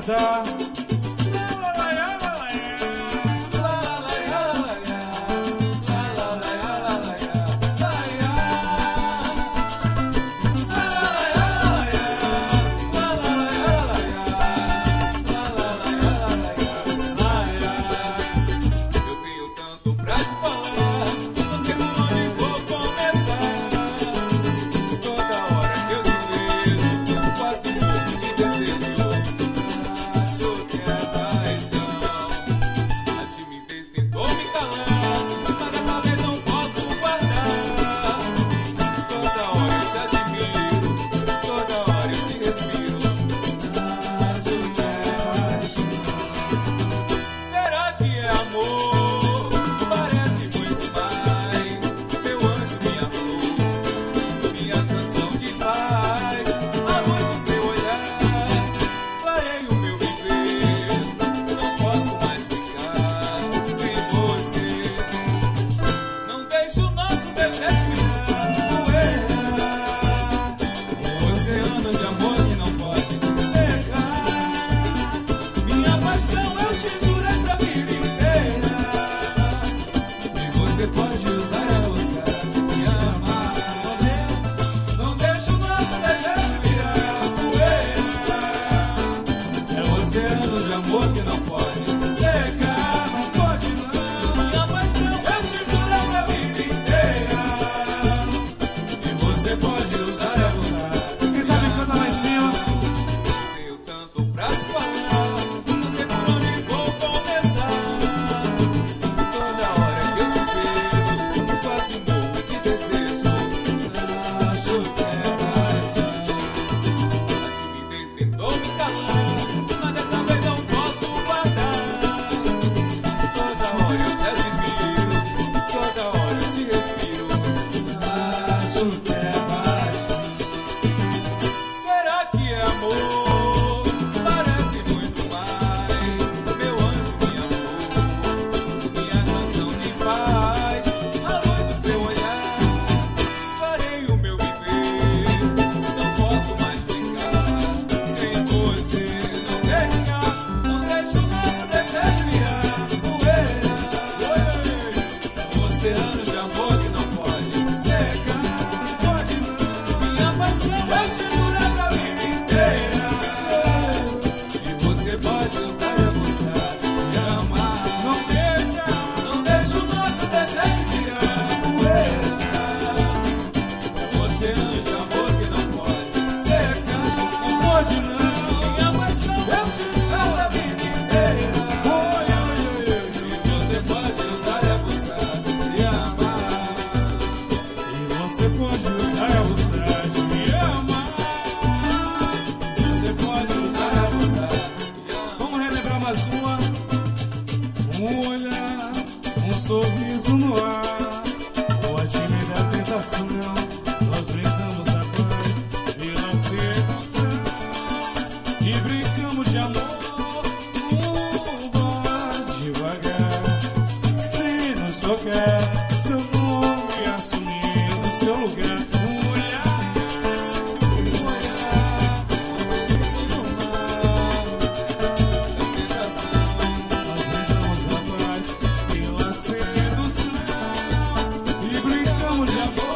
cantar. Oceano de amor que não pode secar, não pode não. Minha paixão eu te juro é pra vida inteira. E você pode usar e abusar. Quem sabe canta lá em cima. Tenho tanto pra te falar, não sei por onde vou começar. Toda hora que eu te vejo, quase morro de desejo. Acho que é paixão. A timidez tentou me calar. Oceano de amor que não pode secar, não pode não. Minha paixão eu te juro é pra vida inteira. E você pode usar e abusar, te amar. Não deixa o nosso desejo virar poeira. Oceano de amor que não pode secar, não pode não. Minha paixão eu te juro é pra vida inteira. E você pode usar e abusar. Você pode usar e abusar de me amar. Você pode usar e abusar de me amar. Vamos relembrar mais uma. Um olhar, um sorriso no ar, uma tímida tentação. Nós brincamos atrás pela sedução e brincamos de amor. Devagar, sem nos tocar, seu nome assumir seu lugar, um olhar, um sorriso no mar, a tentação. Nós brincamos, rapaz, pela sedução e brincamos de amor.